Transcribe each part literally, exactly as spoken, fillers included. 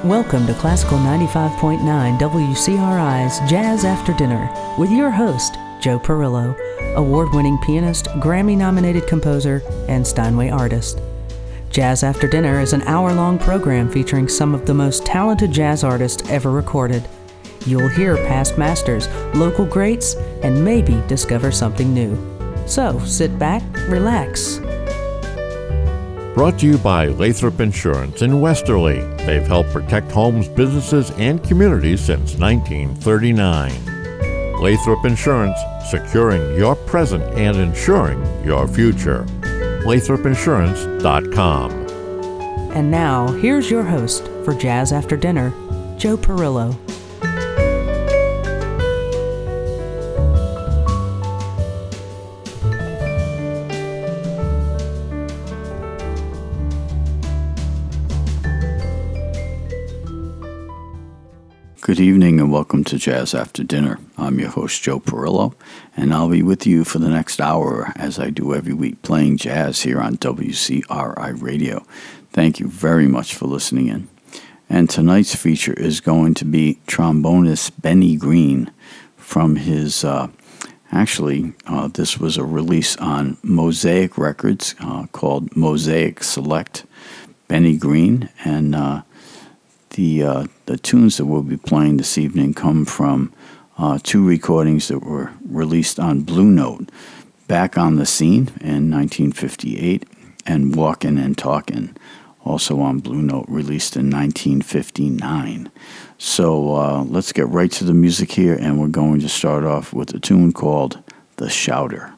Welcome to Classical ninety-five point nine W C R I's Jazz After Dinner with your host, Joe Perillo, award-winning pianist, Grammy-nominated composer, and Steinway artist. Jazz After Dinner is an hour-long program featuring some of the most talented jazz artists ever recorded. You'll hear past masters, local greats, and maybe discover something new. So, sit back, relax. Brought to you by Lathrop Insurance in Westerly. They've helped protect homes, businesses, and communities since nineteen thirty-nine. Lathrop Insurance, securing your present and insuring your future. Lathrop Insurance dot com. And now, here's your host for Jazz After Dinner, Joe Perillo. Good evening and welcome to Jazz After Dinner. I'm your host, Joe Perillo, and I'll be with you for the next hour as I do every week playing jazz here on W C R I Radio. Thank you very much for listening in. And tonight's feature is going to be trombonist Benny Green from his, uh, actually, uh, this was a release on Mosaic Records uh, called Mosaic Select Benny Green, and uh, The uh, the tunes that we'll be playing this evening come from uh, two recordings that were released on Blue Note, Back on the Scene in nineteen fifty-eight, and Walkin' and Talkin', also on Blue Note, released in nineteen fifty-nine. So uh, let's get right to the music here, and we're going to start off with a tune called The Shouter.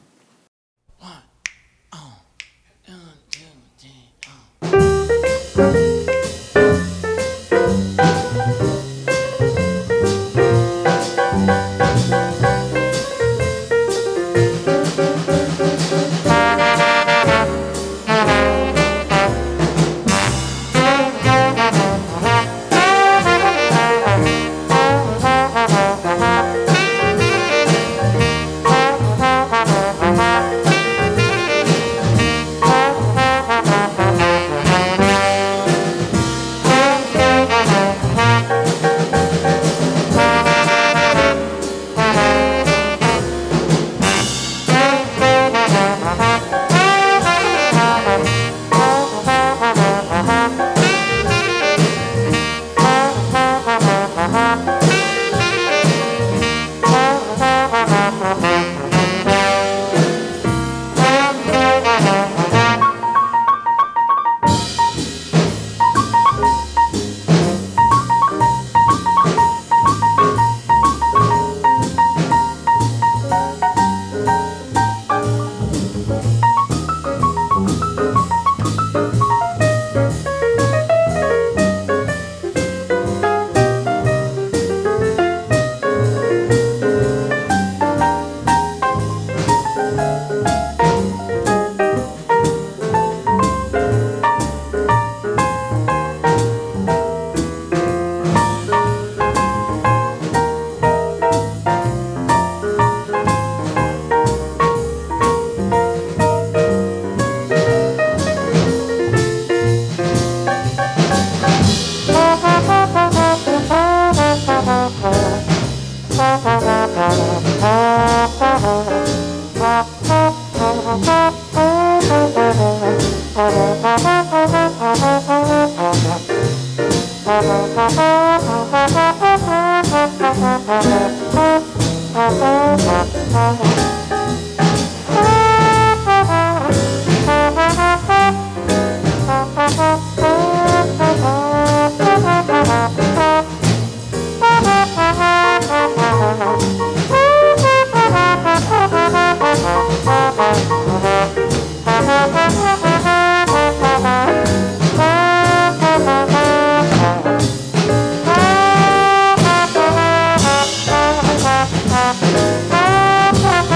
Bye.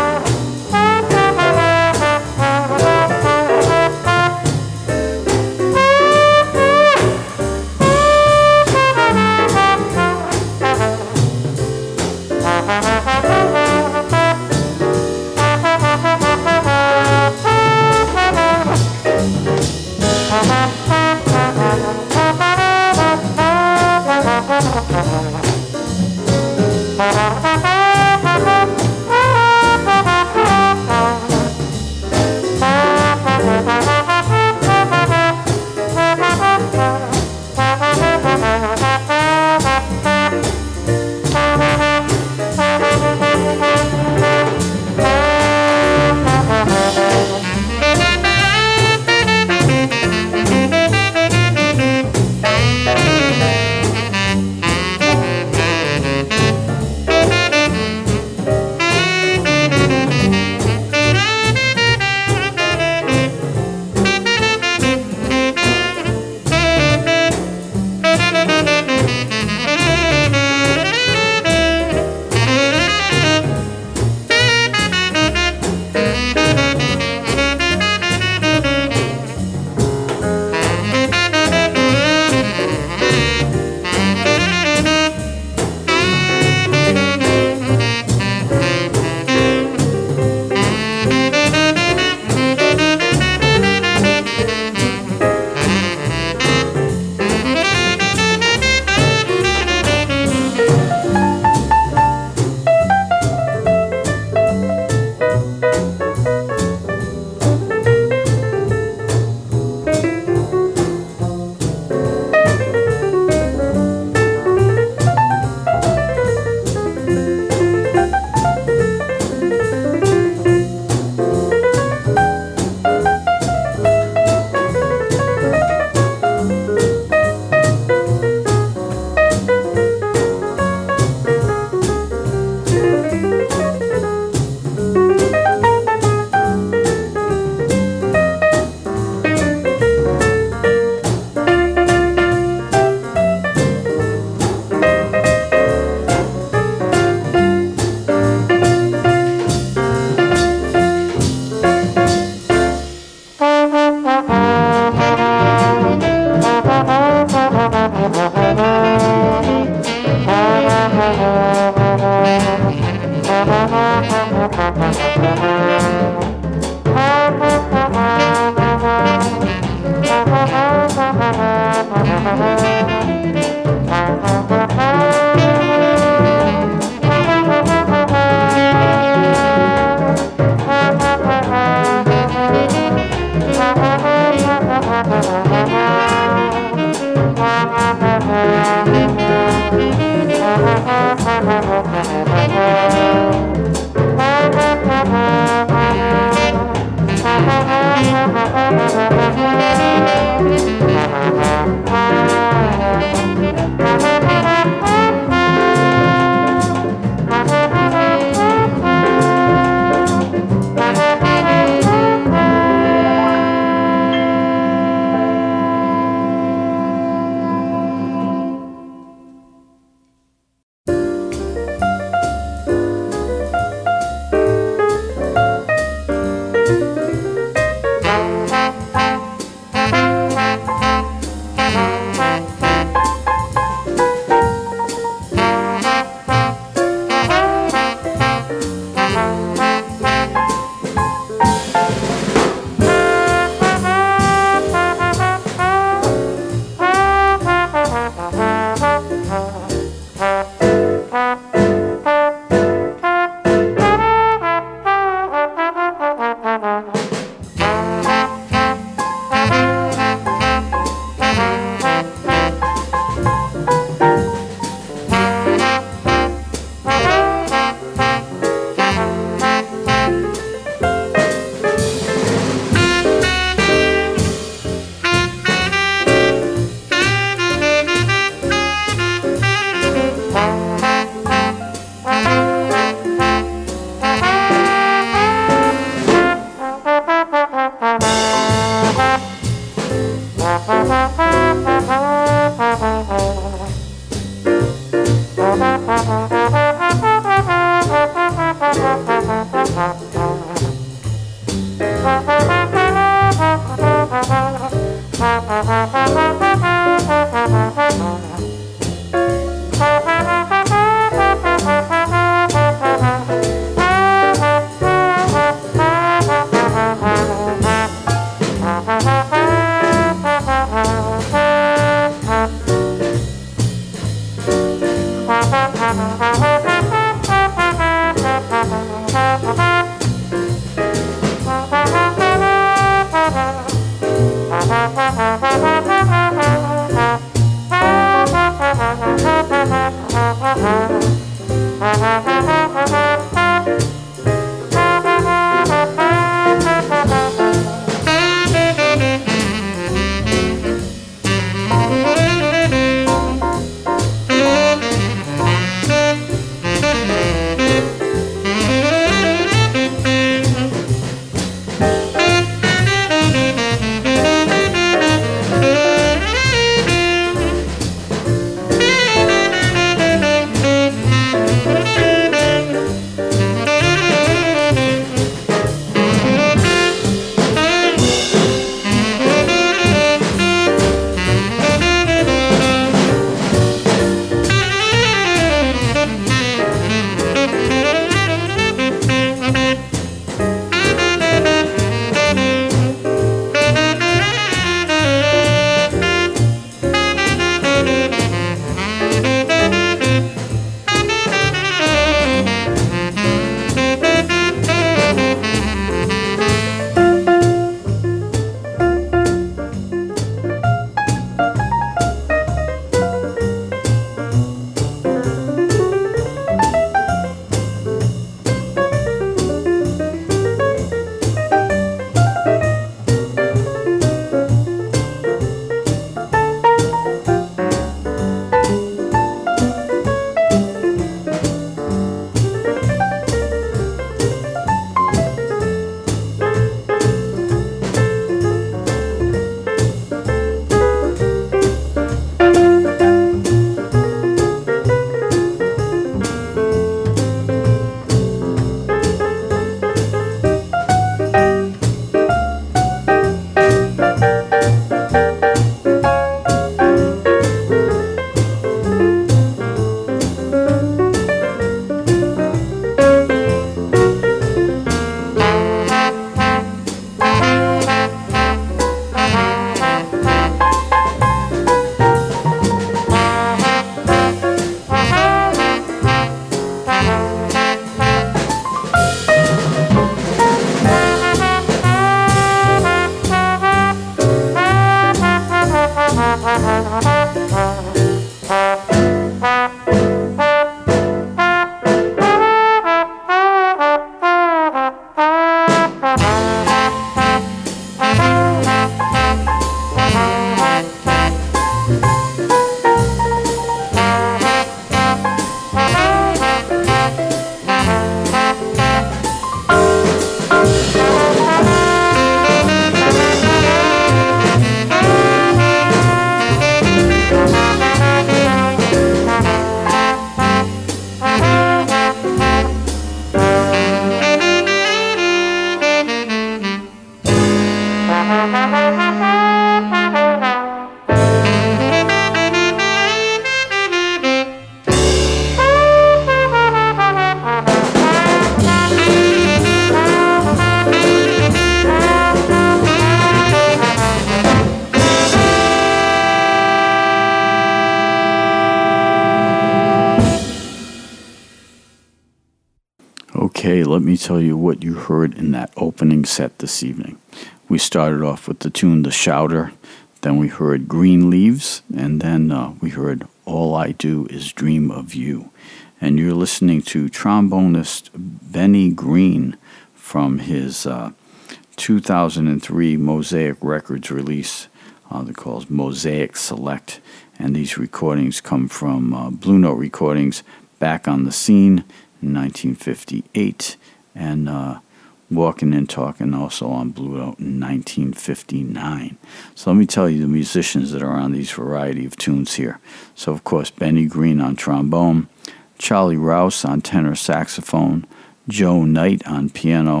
Okay, let me tell you what you heard in that opening set this evening. We started off with the tune The Shouter, then we heard Green Leaves, and then uh, we heard All I Do Is Dream of You. And you're listening to trombonist Benny Green from his uh, two thousand three Mosaic Records release uh, that calls Mosaic Select. And these recordings come from uh, Blue Note Recordings, Back on the Scene in nineteen fifty-eight, and uh, Walking and Talking also on Blue Note in nineteen fifty-nine. So let me tell you the musicians that are on these variety of tunes here. So, of course, Benny Green on trombone, Charlie Rouse on tenor saxophone, Joe Knight on piano,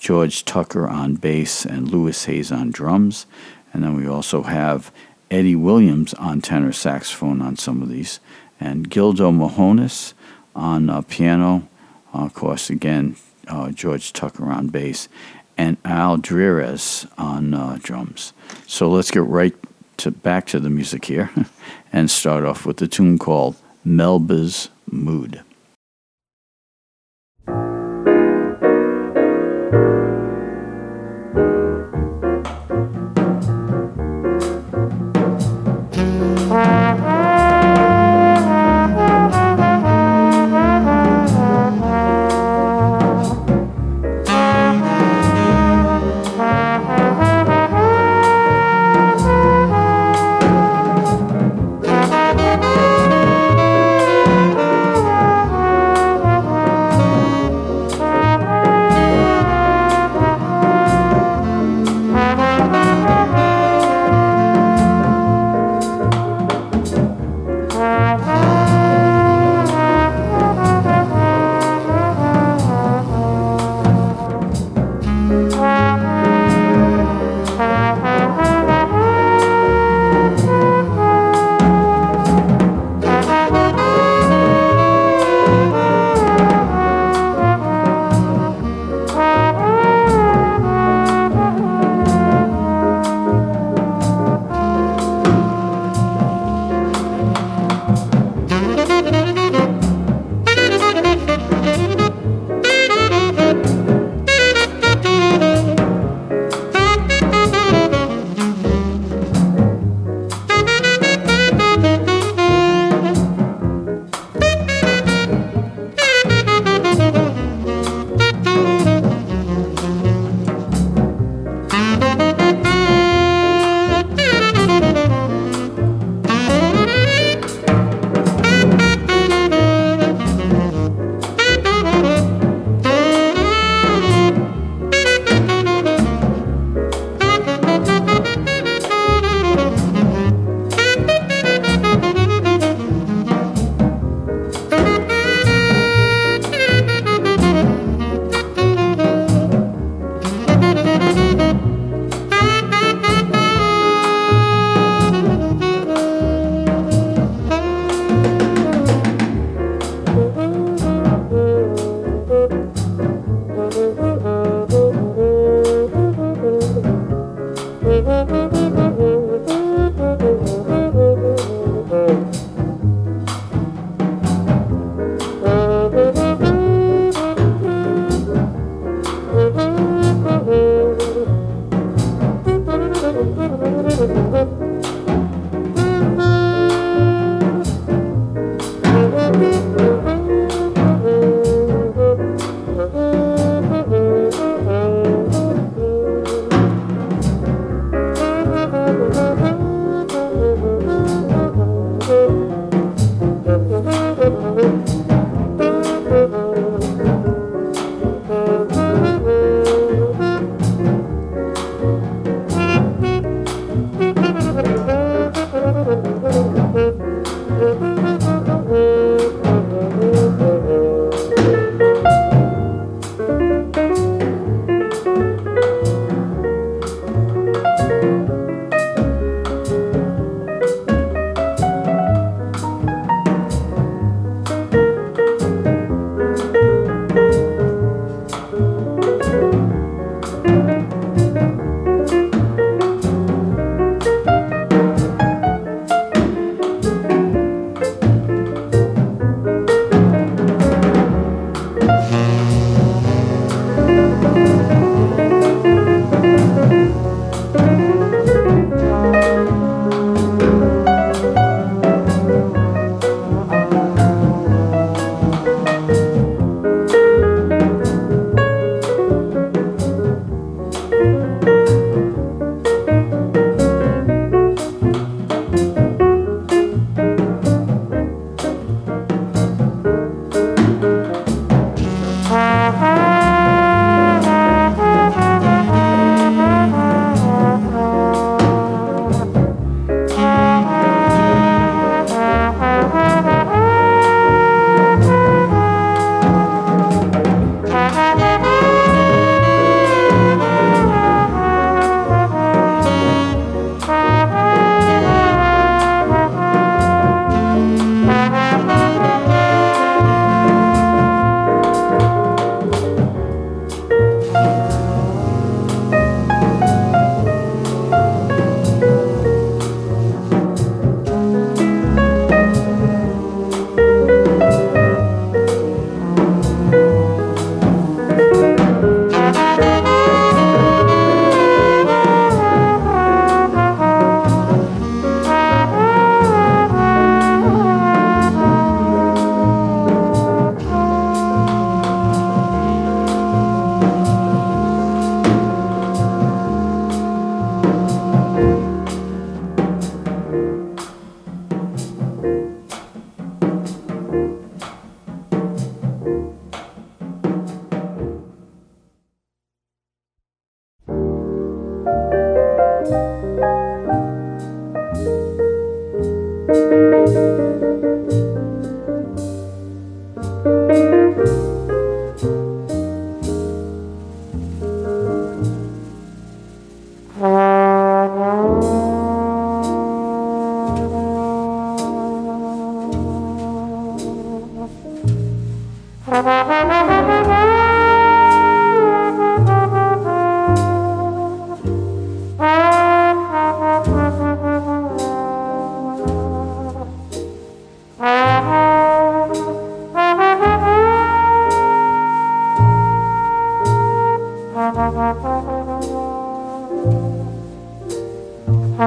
George Tucker on bass, and Louis Hayes on drums. And then we also have Eddie Williams on tenor saxophone on some of these, and Gildo Mahonis on uh, piano, uh, of course, again, uh, George Tucker on bass, and Al Drires on uh, drums. So let's get right to back to the music here and start off with the tune called Melba's Mood.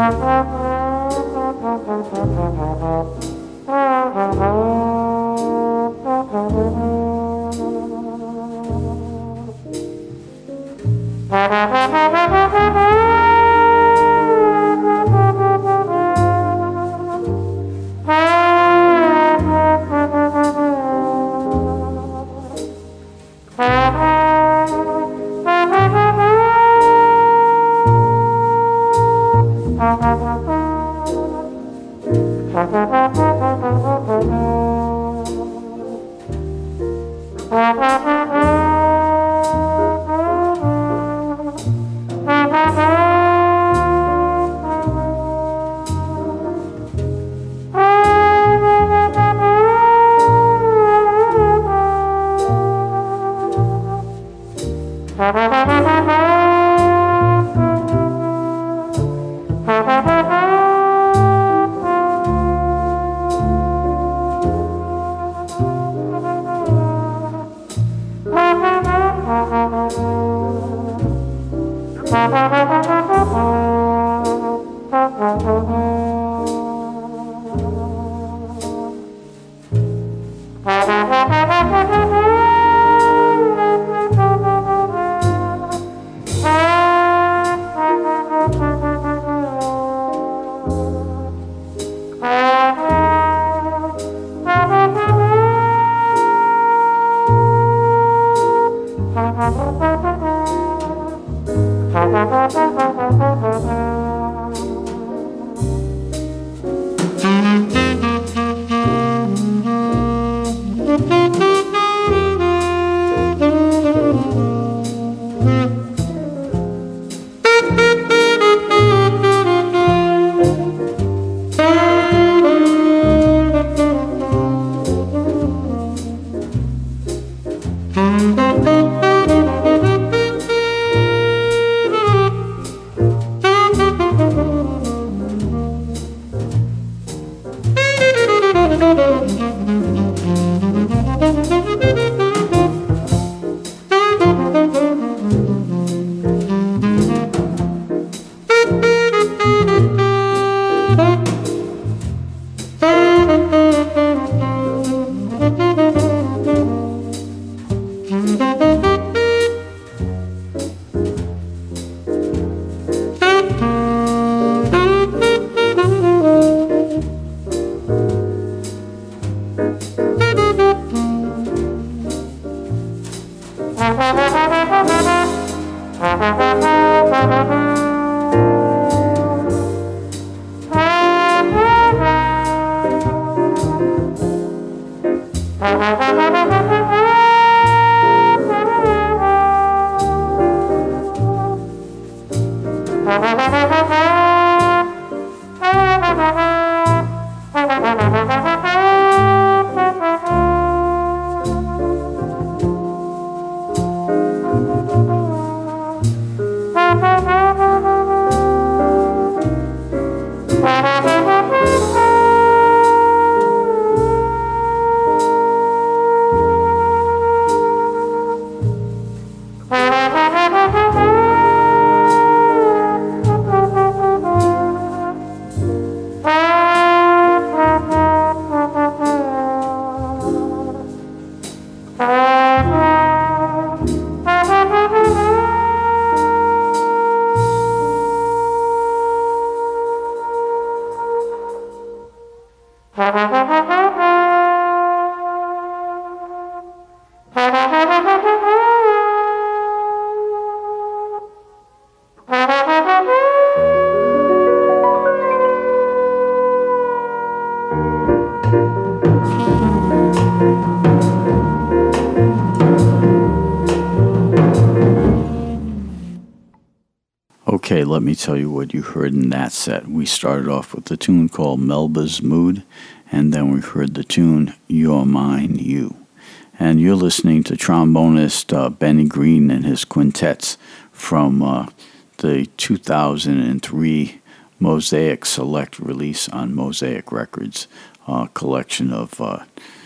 Okay, let me tell you what you heard in that set. We started off with the tune called Melba's Mood, and then we heard the tune You're Mine, You. And you're listening to trombonist uh, Benny Green and his quintets from uh, the two thousand three Mosaic Select release on Mosaic Records, a uh, collection of uh,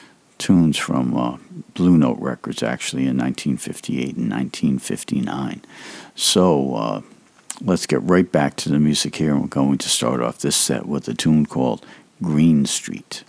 tunes from uh, Blue Note Records, actually, in nineteen fifty-eight and nineteen fifty-nine. So, uh, let's get right back to the music here, and we're going to start off this set with a tune called Green Street.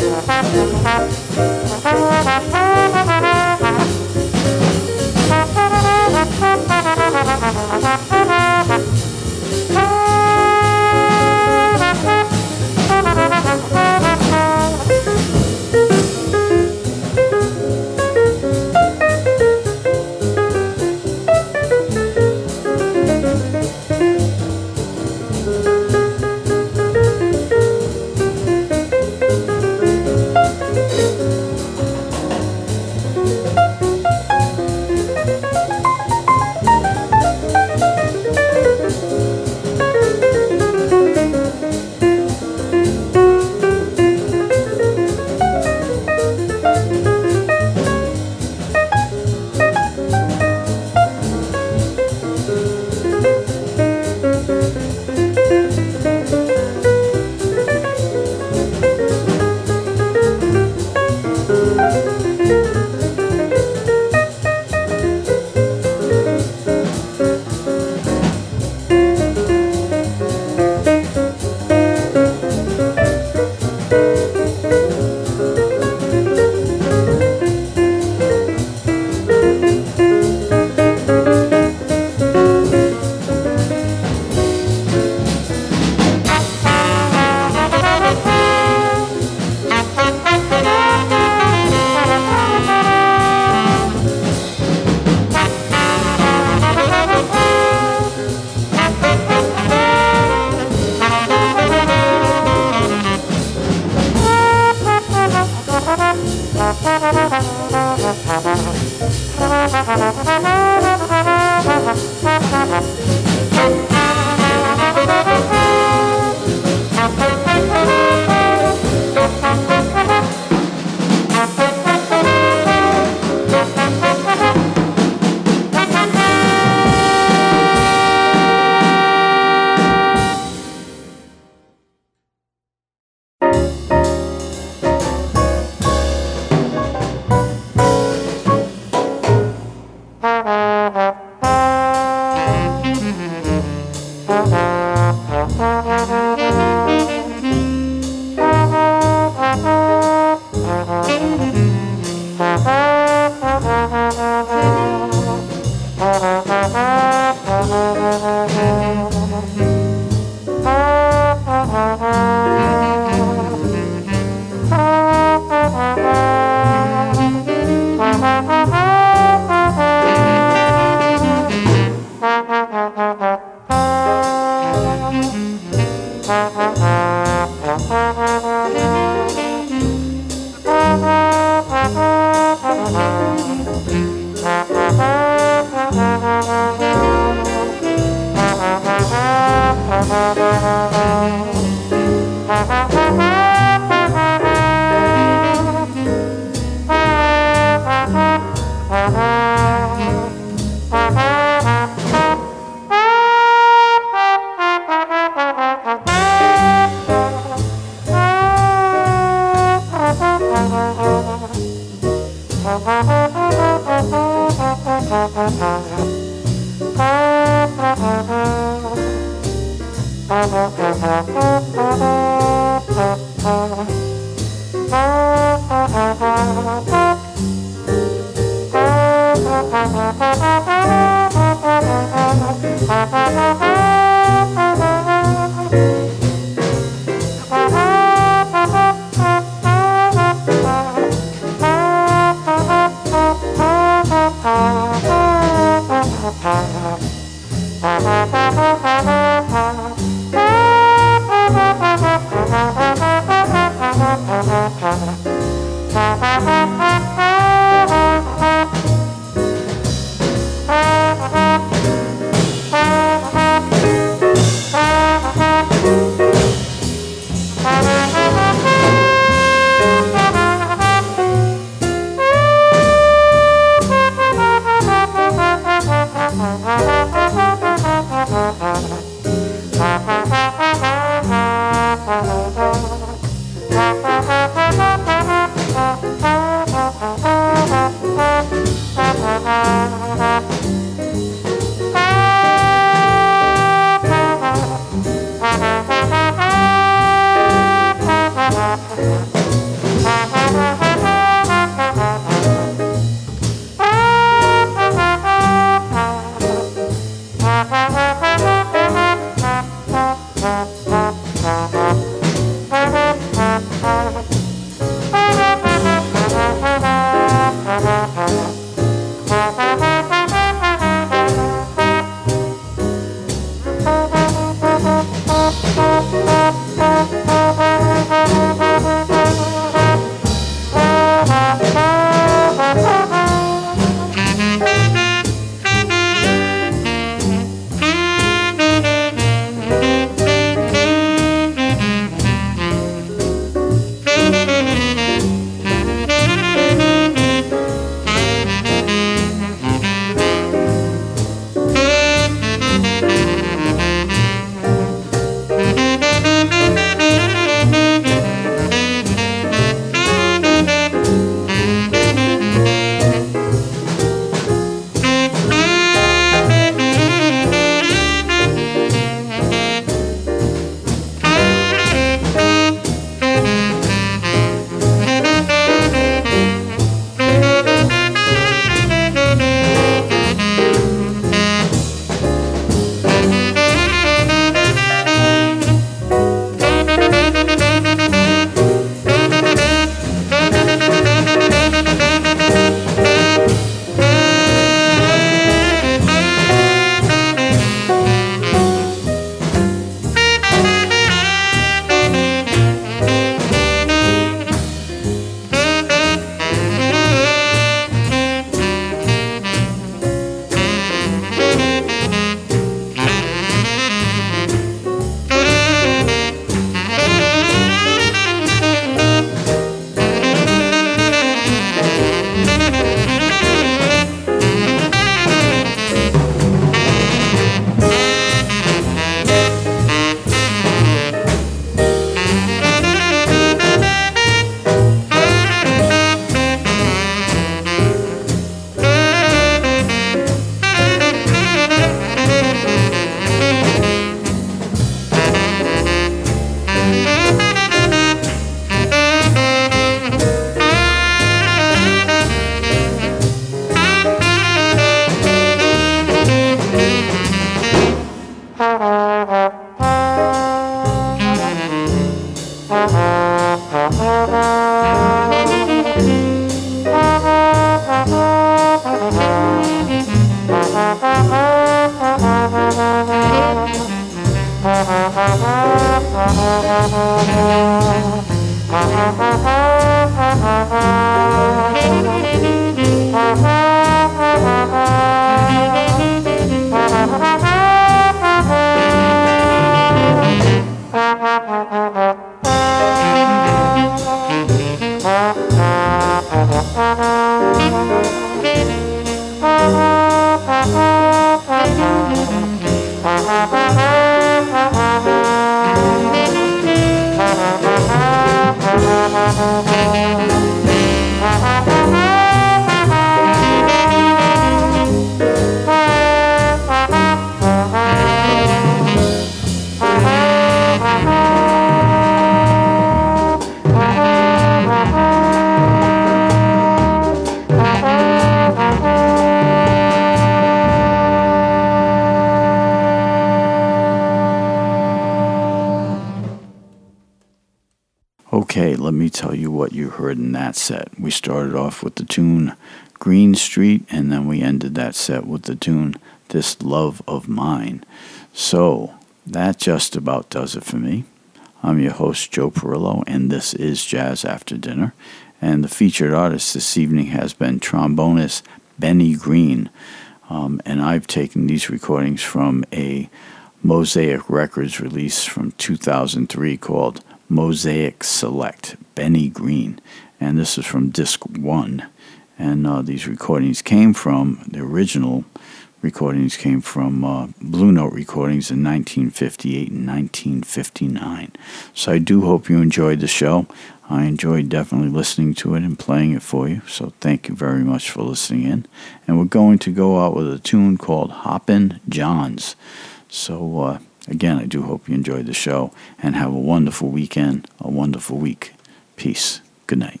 Okay, let me tell you what you heard in that set. We started off with the tune Green Street, and then we ended that set with the tune This Love of Mine. So, that just about does it for me. I'm your host, Joe Perillo, and this is Jazz After Dinner. And the featured artist this evening has been trombonist Benny Green. Um, and I've taken these recordings from a Mosaic Records release from two thousand three called Mosaic Select, Benny Green. And this is from disc one. And uh, these recordings came from, the original recordings came from uh, Blue Note recordings in nineteen fifty-eight and nineteen fifty-nine. So I do hope you enjoyed the show. I enjoyed definitely listening to it and playing it for you. So thank you very much for listening in. And we're going to go out with a tune called Hoppin' Johns. So uh, again, I do hope you enjoyed the show and have a wonderful weekend, a wonderful week. Peace. Good night.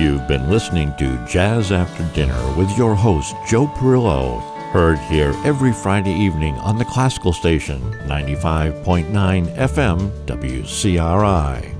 You've been listening to Jazz After Dinner with your host, Joe Perillo, heard here every Friday evening on the classical station, ninety-five point nine F M W C R I.